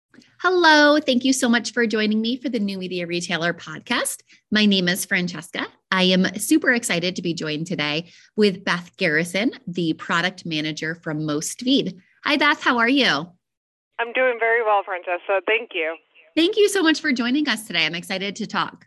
Hello. Thank you so much for joining me for the New Media Retailer podcast. My name is Francesca. I am super excited to be joined today with Beth Garrison, the product manager from Most Feed. Hi, Beth. How are you? I'm doing very well, Francesca. Thank you. Thank you so much for joining us today. I'm excited to talk.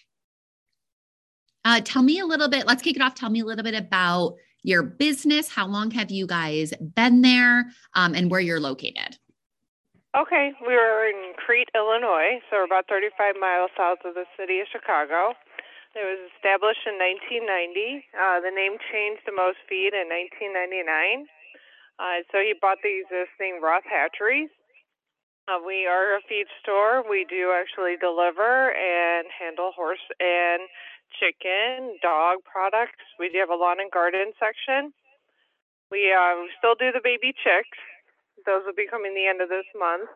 Tell me a little bit, let's kick it off. Tell me a little bit about your business. How long have you guys been there and where you're located? Okay, we are in Crete, Illinois, so we're about 35 miles south of the city of Chicago. It was established in 1990. The name changed to Most Feed in 1999. So he bought the existing Roth hatcheries. We are a feed store. We do actually deliver and handle horse and chicken, dog products. We do have a lawn and garden section. We still do the baby chicks. Those will be coming the end of this month.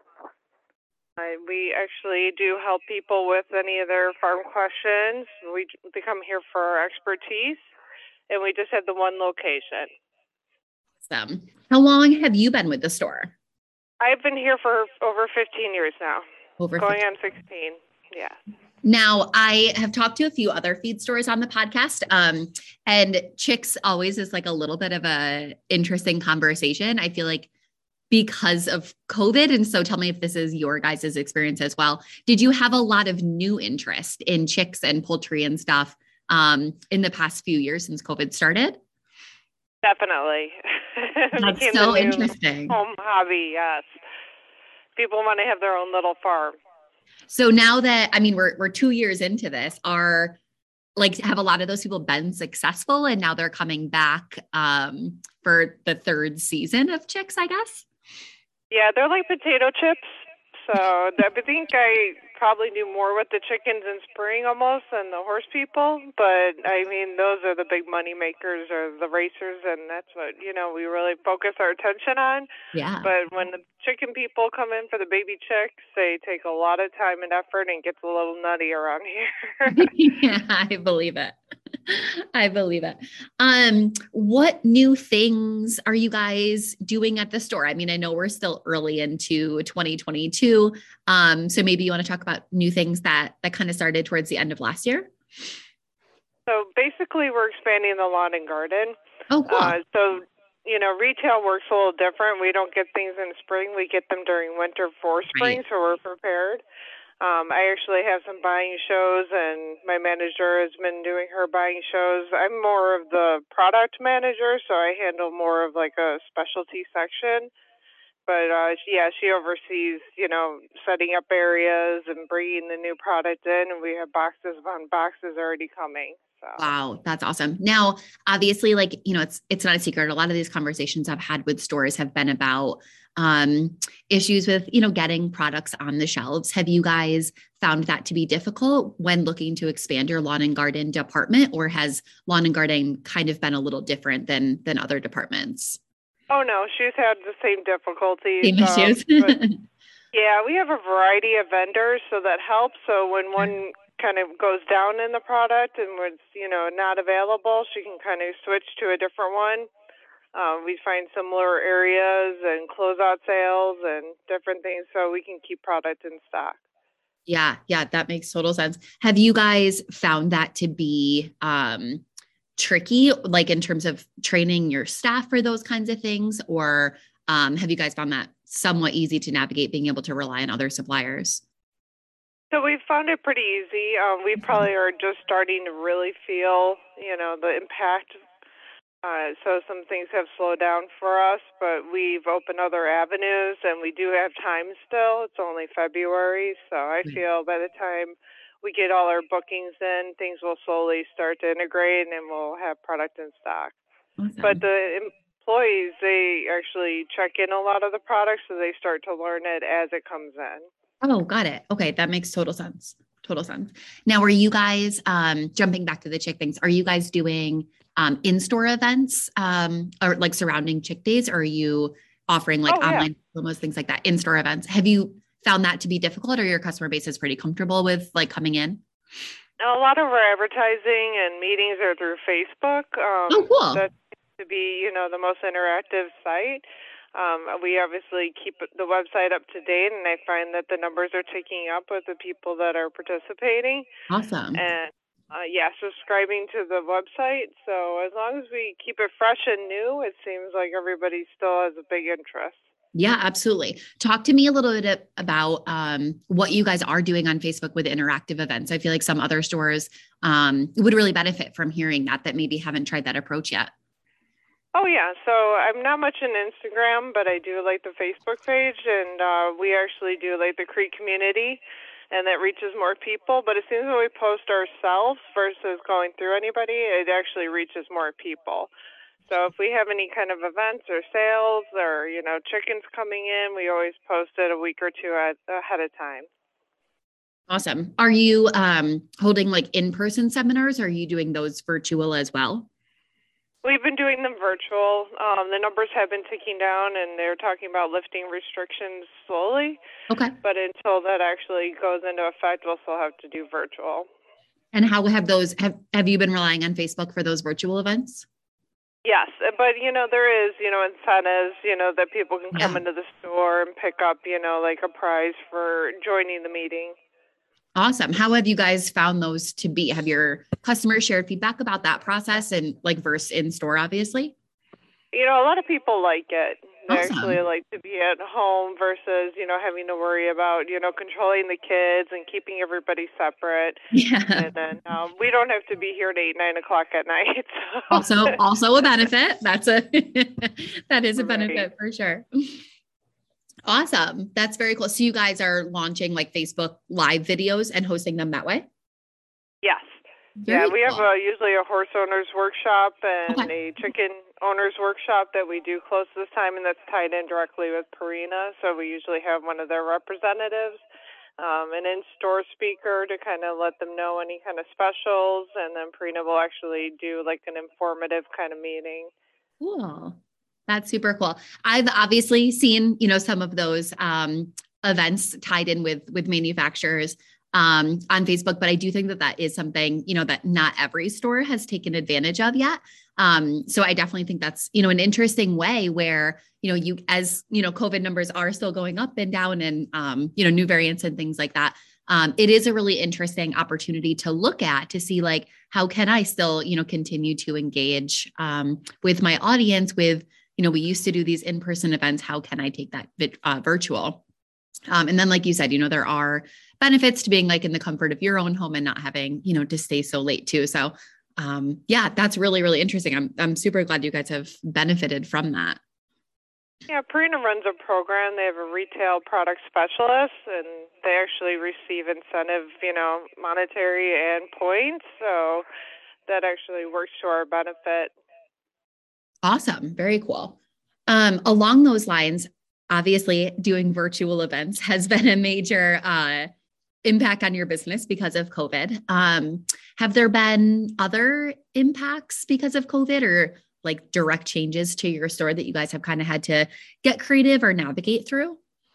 We actually do help people with any of their farm questions. They come here for our expertise, and we just have the one location. Awesome. How long have you been with the store? I've been here for over 15 years now. Going on 16. Yeah. Now, I have talked to a few other feed stores on the podcast, and chicks always is like a little bit of a interesting conversation. I feel like because of COVID. And so tell me if this is your guys' experience as well. Did you have a lot of new interest in chicks and poultry and stuff in the past few years since COVID started? Definitely. That's so interesting. Home hobby, yes. People want to have their own little farm. So now that, I mean, we're 2 years into this, have a lot of those people been successful and now they're coming back for the third season of chicks, I guess? Yeah, they're like potato chips. So I think I probably do more with the chickens in spring almost than the horse people. But I mean, those are the big money makers or the racers. And that's what, we really focus our attention on. Yeah. But when the chicken people come in for the baby chicks, they take a lot of time and effort and gets a little nutty around here. Yeah, I believe it. I believe it. What new things are you guys doing at the store? I mean, I know we're still early into 2022. So maybe you want to talk about new things that kind of started towards the end of last year. So basically we're expanding the lawn and garden. Oh, cool. Retail works a little different. We don't get things in spring. We get them during winter for spring, right. So we're prepared. I actually have some buying shows, and my manager has been doing her buying shows. I'm more of the product manager, so I handle more of like a specialty section. But she oversees, setting up areas and bringing the new product in, and we have boxes upon boxes already coming. So. Wow, that's awesome. Now, obviously, it's not a secret. A lot of these conversations I've had with stores have been about issues with, getting products on the shelves. Have you guys found that to be difficult when looking to expand your lawn and garden department, or has lawn and garden kind of been a little different than other departments? Oh no, she's had the same difficulties. Same issues. Yeah, we have a variety of vendors, so that helps. So when one kind of goes down in the product and was, not available, she can kind of switch to a different one. We find similar areas and closeout sales and different things so we can keep product in stock. Yeah, that makes total sense. Have you guys found that to be tricky, like in terms of training your staff for those kinds of things? Or have you guys found that somewhat easy to navigate, being able to rely on other suppliers? So we've found it pretty easy. We probably are just starting to really feel, the impact. So some things have slowed down for us, but we've opened other avenues and we do have time still. It's only February. So I feel by the time we get all our bookings in, things will slowly start to integrate and we'll have product in stock. Awesome. But the employees, they actually check in a lot of the products, so they start to learn it as it comes in. Oh, got it. Okay. That makes total sense. Now, are you guys, jumping back to the chick things, are you guys doing in-store events or like surrounding chick days? Or are you offering online promos, things like that, in-store events? Have you found that to be difficult, or your customer base is pretty comfortable with like coming in? A lot of our advertising and meetings are through Facebook. Oh, cool. That seems to be, the most interactive site. We obviously keep the website up to date, and I find that the numbers are ticking up with the people that are participating. Awesome. And subscribing to the website. So as long as we keep it fresh and new, it seems like everybody still has a big interest. Yeah, absolutely. Talk to me a little bit about what you guys are doing on Facebook with interactive events. I feel like some other stores would really benefit from hearing that maybe haven't tried that approach yet. Oh, yeah. So I'm not much in Instagram, but I do like the Facebook page, and we actually do like the Crete community, and that reaches more people. But it seems when we post ourselves versus going through anybody, it actually reaches more people. So if we have any kind of events or sales or, chickens coming in, we always post it a week or two ahead of time. Awesome. Are you holding like in-person seminars, or are you doing those virtual as well? We've been doing them virtual. The numbers have been ticking down, and they're talking about lifting restrictions slowly. Okay. But until that actually goes into effect, we'll still have to do virtual. And how have have you been relying on Facebook for those virtual events? Yes, but there is incentives that people can come into the store and pick up like a prize for joining the meeting. Awesome. How have you guys found those to be? Have your customers shared feedback about that process and like versus in store, obviously? A lot of people like it. They Awesome. actually like to be at home versus, having to worry about, controlling the kids and keeping everybody separate. Yeah. And then we don't have to be here at 8, 9 o'clock at night. So. Also a benefit. That is a benefit for sure. Awesome. That's very cool. So you guys are launching like Facebook live videos and hosting them that way? Yes. Very we cool. have usually a horse owner's workshop and a chicken owner's workshop that we do close this time, and that's tied in directly with Purina. So we usually have one of their representatives, an in-store speaker to kind of let them know any kind of specials, and then Purina will actually do like an informative kind of meeting. Cool. That's super cool. I've obviously seen, some of those events tied in with manufacturers on Facebook, but I do think that is something, that not every store has taken advantage of yet. So I definitely think that's, an interesting way where, as COVID numbers are still going up and down and, new variants and things like that. It is a really interesting opportunity to look at to see like, how can I still, continue to engage with my audience with, we used to do these in-person events. How can I take that virtual? And then, like you said, there are benefits to being like in the comfort of your own home and not having, to stay so late too. So that's really, really interesting. I'm super glad you guys have benefited from that. Yeah, Purina runs a program. They have a retail product specialist, and they actually receive incentive, monetary and points. So that actually works to our benefit. Awesome. Very cool. Along those lines, obviously doing virtual events has been a major impact on your business because of COVID. Have there been other impacts because of COVID or like direct changes to your store that you guys have kind of had to get creative or navigate through?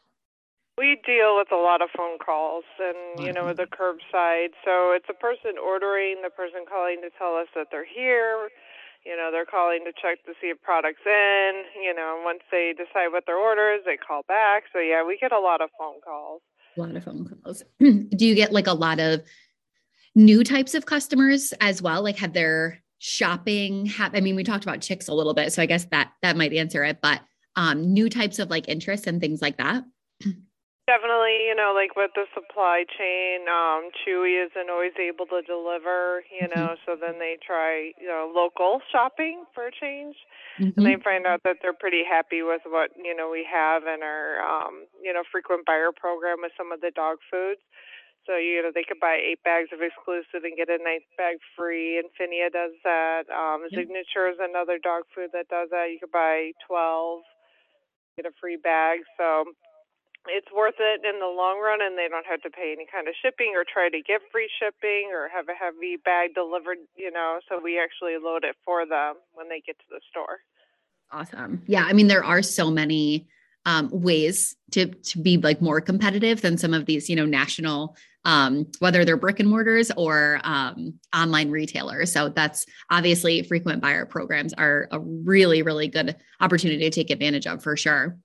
We deal with a lot of phone calls and, with the curbside. So it's a person ordering, the person calling to tell us that they're here. They're calling to check to see if product's in. Once they decide what their order is, they call back. So, yeah, we get a lot of phone calls. A lot of phone calls. Do you get like a lot of new types of customers as well? Like have their shopping we talked about chicks a little bit, so I guess that might answer it, but new types of like interests and things like that. Definitely, like with the supply chain, Chewy isn't always able to deliver, so then they try, local shopping for a change. Mm-hmm. And they find out that they're pretty happy with what, we have in our, frequent buyer program with some of the dog foods. So, they could buy 8 bags of exclusive and get a 9th bag free. Infinia does that. Signature is another dog food that does that. You could buy 12, get a free bag. So it's worth it in the long run, and they don't have to pay any kind of shipping or try to get free shipping or have a heavy bag delivered, so we actually load it for them when they get to the store. Awesome. Yeah. There are so many ways to be like more competitive than some of these, national whether they're brick and mortars or online retailers. So that's obviously frequent buyer programs are a really, really good opportunity to take advantage of for sure.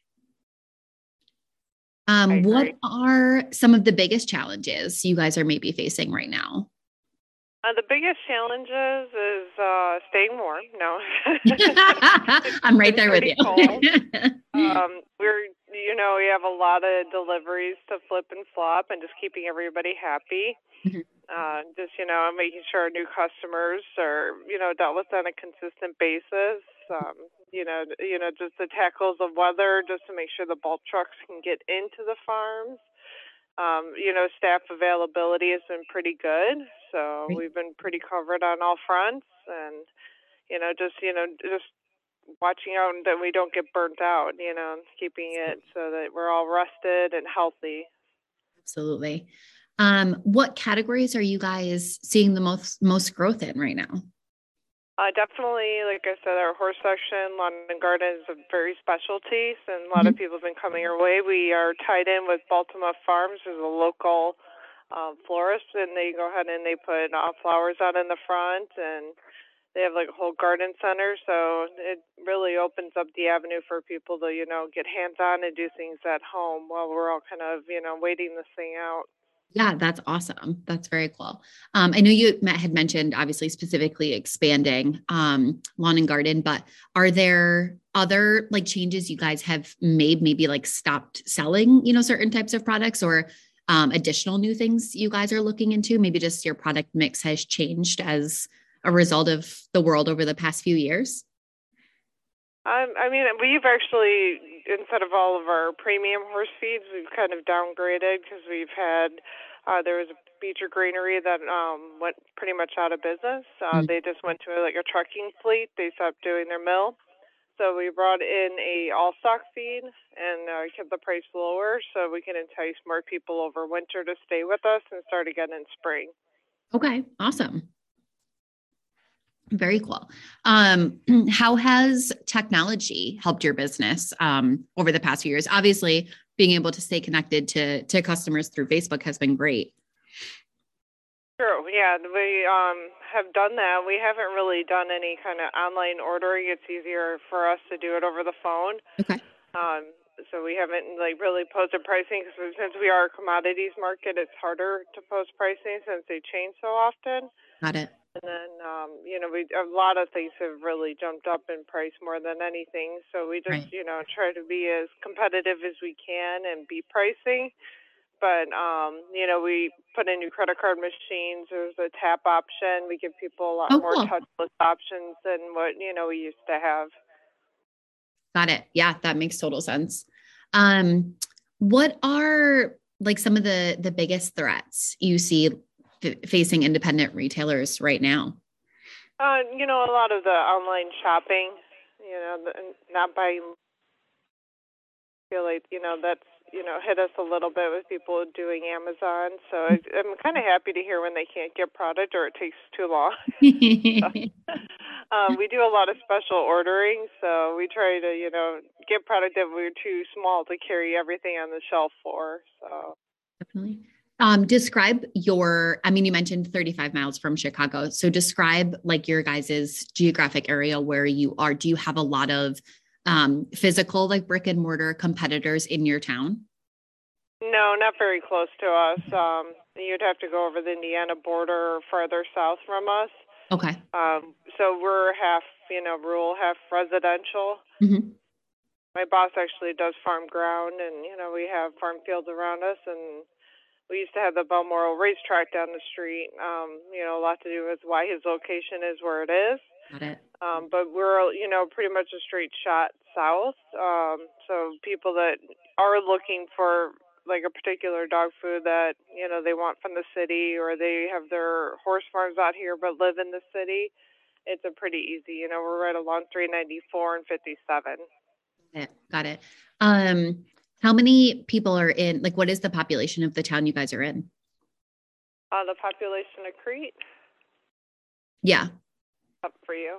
What are some of the biggest challenges you guys are maybe facing right now? The biggest challenges is staying warm. No, I'm right there with you. We have a lot of deliveries to flip and flop, and just keeping everybody happy. Mhm. Making sure new customers are dealt with on a consistent basis. Just the tackles of weather, just to make sure the bulk trucks can get into the farms. Staff availability has been pretty good, so Great. we've been pretty covered on all fronts, and just watching out that we don't get burnt out. Keeping it so that we're all rested and healthy. Absolutely. What categories are you guys seeing the most growth in right now? Definitely, like I said, our horse section, lawn and garden is a very specialty, and a lot of people have been coming our way. We are tied in with Baltimore Farms, who's a local florist, and they go ahead and they put flowers out in the front, and they have like a whole garden center. So it really opens up the avenue for people to, get hands-on and do things at home while we're all kind of, waiting this thing out. Yeah, that's awesome. That's very cool. I know you had mentioned obviously specifically expanding lawn and garden, but are there other like changes you guys have made, maybe like stopped selling, certain types of products or additional new things you guys are looking into? Maybe just your product mix has changed as a result of the world over the past few years? We've actually, instead of all of our premium horse feeds, we've kind of downgraded because we've had, there was a Beecher Greenery that went pretty much out of business. They just went to a trucking fleet. They stopped doing their mill. So we brought in a all-stock feed and kept the price lower so we can entice more people over winter to stay with us and start again in spring. Okay, awesome. Very cool. How has technology helped your business over the past few years? Obviously, being able to stay connected to customers through Facebook has been great. Sure. Yeah, we have done that. We haven't really done any kind of online ordering. It's easier for us to do it over the phone. Okay. So we haven't really posted pricing because since we are a commodities market, it's harder to post pricing since they change so often. Got it. And then, a lot of things have really jumped up in price more than anything. So we just, Right. try to be as competitive as we can and beat pricing. But, we put in new credit card machines. There's a tap option. We give people a lot more Cool. touchless options than what, we used to have. Got it. Yeah, that makes total sense. What are like some of the biggest threats you see facing independent retailers right now? A lot of the online shopping, not buying. Feel like, that's, hit us a little bit with people doing Amazon. So I'm kind of happy to hear when they can't get product or it takes too long. We do a lot of special ordering, so we try to, get product that we're too small to carry everything on the shelf for. So Definitely. Describe you mentioned 35 miles from Chicago. So describe like your guys's geographic area where you are. Do you have a lot of physical, like brick and mortar competitors in your town? No, not very close to us. You'd have to go over the Indiana border or farther south from us. Okay. So we're half, rural, half residential. Mm-hmm. My boss actually does farm ground, and we have farm fields around us, and we used to have the Balmoral racetrack down the street. A lot to do with why his location is where it is. Got it. But we're, pretty much a straight shot south. So people that are looking for like a particular dog food that, they want from the city, or they have their horse farms out here but live in the city, it's a pretty easy. We're right along 394 and 57. Got it. How many people are in, like, what is the population of the town you guys are in? The population of Crete? Yeah. Up for you.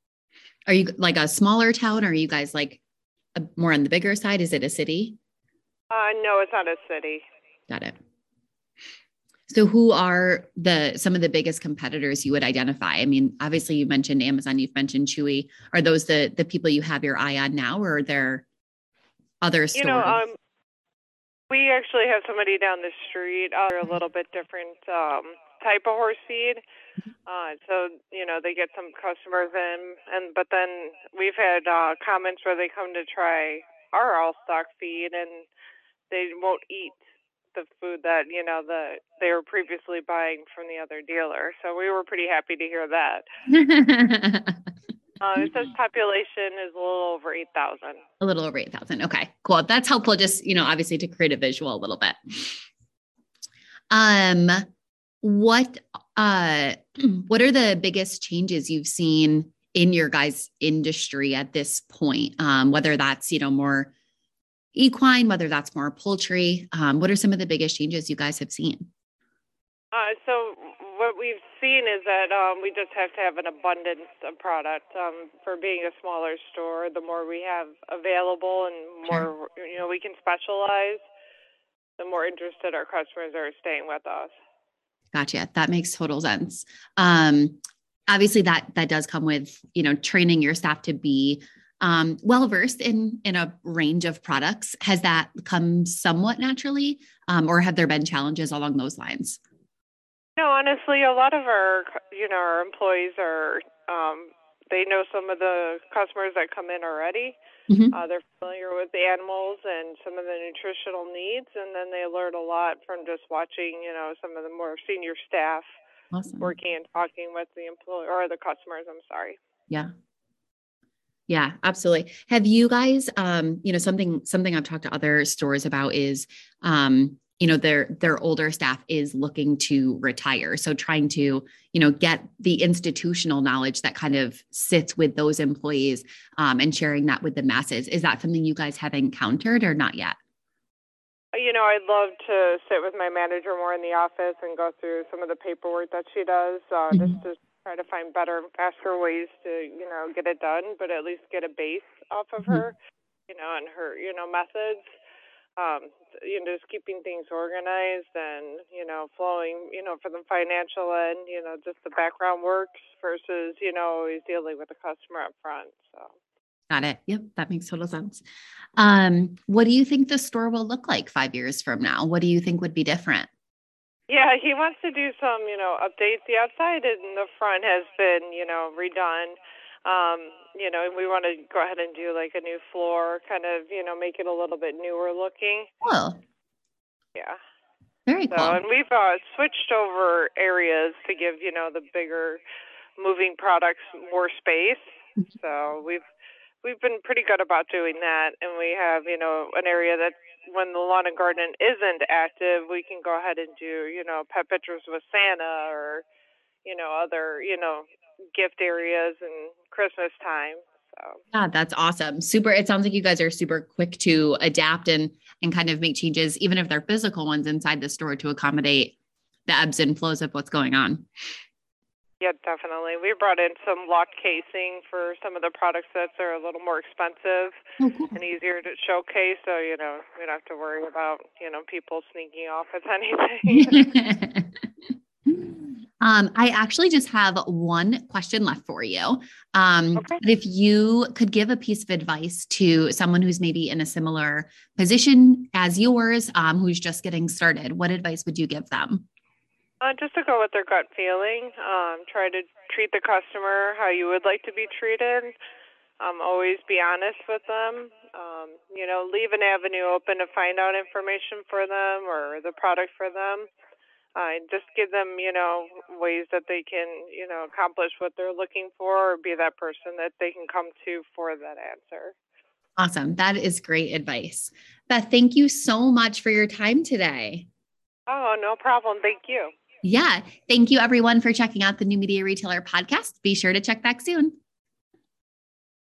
Are you like a smaller town? Or are you guys like more on the bigger side? Is it a city? No, it's not a city. Got it. So who are some of the biggest competitors you would identify? I mean, obviously you mentioned Amazon, you've mentioned Chewy. Are those the people you have your eye on now, or are there other stores? We actually have somebody down the street. They're a little bit different type of horse feed. So, they get some customers in, but then we've had comments where they come to try our all stock feed and they won't eat the food that, they were previously buying from the other dealer. So we were pretty happy to hear that. It says population is a little over 8,000. A little over 8,000. Okay, cool. That's helpful. Just, obviously to create a visual a little bit. What are the biggest changes you've seen in your guys' industry at this point? Whether that's, more equine, whether that's more poultry, what are some of the biggest changes you guys have seen? So what we've seen is that we just have to have an abundance of product. For being a smaller store, the more we have available and more, we can specialize, the more interested our customers are staying with us. Gotcha. That makes total sense. Obviously that does come with, training your staff to be well-versed in a range of products. Has that come somewhat naturally, or have there been challenges along those lines? No, honestly, a lot of our employees are, they know some of the customers that come in already. Mm-hmm. They're familiar with the animals and some of the nutritional needs, and then they learn a lot from just watching, some of the more senior staff working and talking with the employee or the customers. I'm sorry. Yeah. Yeah, absolutely. Have you guys, something I've talked to other stores about is, their older staff is looking to retire. So trying to, get the institutional knowledge that kind of sits with those employees, and sharing that with the masses. Is that something you guys have encountered or not yet? I'd love to sit with my manager more in the office and go through some of the paperwork that she does, just to try to find better and faster ways to, get it done, but at least get a base off of her, and her, methods. Just keeping things organized and, flowing, for the financial end, just the background works versus, always dealing with the customer up front. So. Got it. Yep. That makes total sense. What do you think the store will look like 5 years from now? What do you think would be different? Yeah, he wants to do some, updates. The outside and the front has been, redone. We want to go ahead and do like a new floor, kind of, make it a little bit newer looking. Cool. Yeah. Very cool. And we've switched over areas to give, the bigger moving products more space. So we've been pretty good about doing that. And we have, an area that when the lawn and garden isn't active, we can go ahead and do, pet pictures with Santa or, other, gift areas and Christmas time. So. Yeah, that's awesome. Super. It sounds like you guys are super quick to adapt and kind of make changes, even if they're physical ones inside the store, to accommodate the ebbs and flows of what's going on. Yeah, definitely. We brought in some lock casing for some of the products that are a little more expensive and easier to showcase. So, we don't have to worry about, people sneaking off with anything. I actually just have one question left for you. Okay. If you could give a piece of advice to someone who's maybe in a similar position as yours, who's just getting started, what advice would you give them? Just to go with their gut feeling. Try to treat the customer how you would like to be treated. Always be honest with them. Leave an avenue open to find out information for them or the product for them. Just give them, ways that they can, accomplish what they're looking for or be that person that they can come to for that answer. Awesome. That is great advice. Beth, thank you so much for your time today. Oh, no problem. Thank you. Yeah. Thank you everyone for checking out the New Media Retailer podcast. Be sure to check back soon.